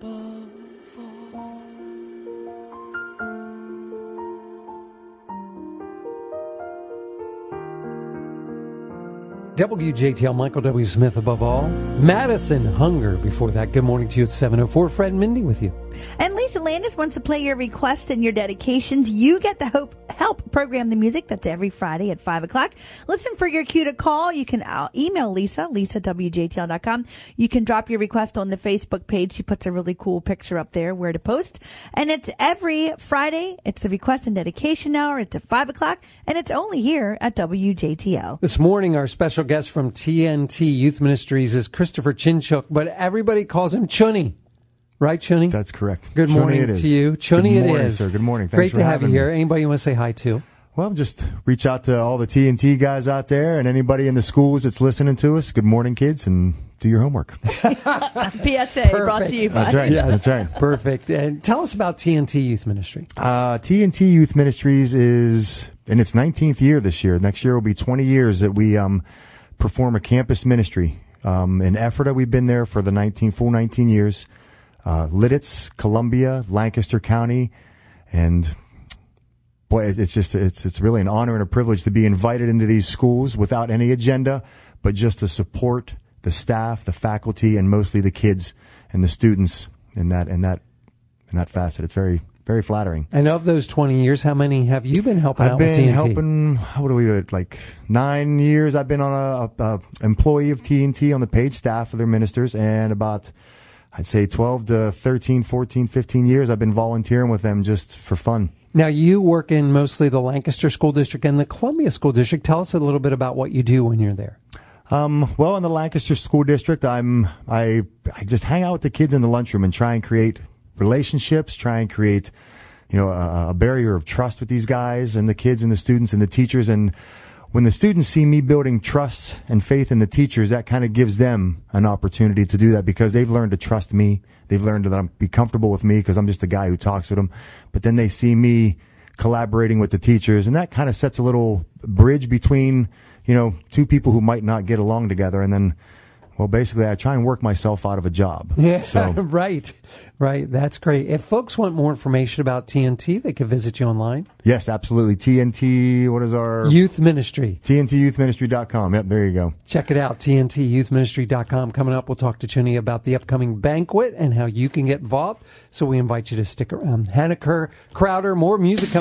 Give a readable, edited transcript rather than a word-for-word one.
above all. WJTL, Michael W. Smith above all. Madison Hunger before that. Good morning to you at 7:04. Fred and Mindy with you. And Lisa Landis wants to play your requests and your dedications. You get to help program the music. That's every Friday at 5 o'clock. Listen for your cue to call. You can email Lisa, lisa@wjtl.com. You can drop your request on the Facebook page. She puts a really cool picture up there where to post. And it's every Friday. It's the request and dedication hour. It's at 5 o'clock. And it's only here at WJTL. This morning, our special guest from TNT Youth Ministries is Christopher Chinchuk, but everybody calls him Chunny. Right, Chunny? That's correct. Good morning to you. Chunny, it is. Good morning, is. sir. Good morning. Thanks Great for to have you having here. me. Anybody you want to say hi to? Well, just reach out to all the TNT guys out there and anybody in the schools that's listening to us. Good morning, kids, and do your homework. PSA brought to you by. That's right. Yes. That's right. Perfect. And tell us about TNT Youth Ministry. TNT Youth Ministries is in its 19th year this year. Next year will be 20 years that we perform a campus ministry. In Ephrata, we've been there for the full 19 years. Lidditz, Columbia, Lancaster County, and boy, it's really an honor and a privilege to be invited into these schools without any agenda, but just to support the staff, the faculty, and mostly the kids and the students in that facet. It's very, very flattering. And of those 20 years, how many have you been helping out with TNT? I've been helping, what do we do, like 9 years. I've been on a employee of TNT on the paid staff of their ministers, and about, I'd say 12 to 13, 14, 15 years I've been volunteering with them just for fun. Now, you work in mostly the Lancaster School District and the Columbia School District. Tell us a little bit about what you do when you're there. Well, in the Lancaster School District, I just hang out with the kids in the lunchroom and try and create relationships, try and create, a barrier of trust with these guys and the kids and the students and the teachers. And when the students see me building trust and faith in the teachers, that kind of gives them an opportunity to do that because they've learned to trust me. They've learned to be comfortable with me because I'm just the guy who talks with them. But then they see me collaborating with the teachers, and that kind of sets a little bridge between, two people who might not get along together. And then, well, basically, I try and work myself out of a job. Yeah, so. Right. That's great. If folks want more information about TNT, they can visit you online. Yes, absolutely. TNT, what is our? Youth Ministry. TNTYouthMinistry.com. Yep, there you go. Check it out, TNTYouthMinistry.com. Coming up, we'll talk to Chunny about the upcoming banquet and how you can get involved. So we invite you to stick around. Hannah Crowder, more music coming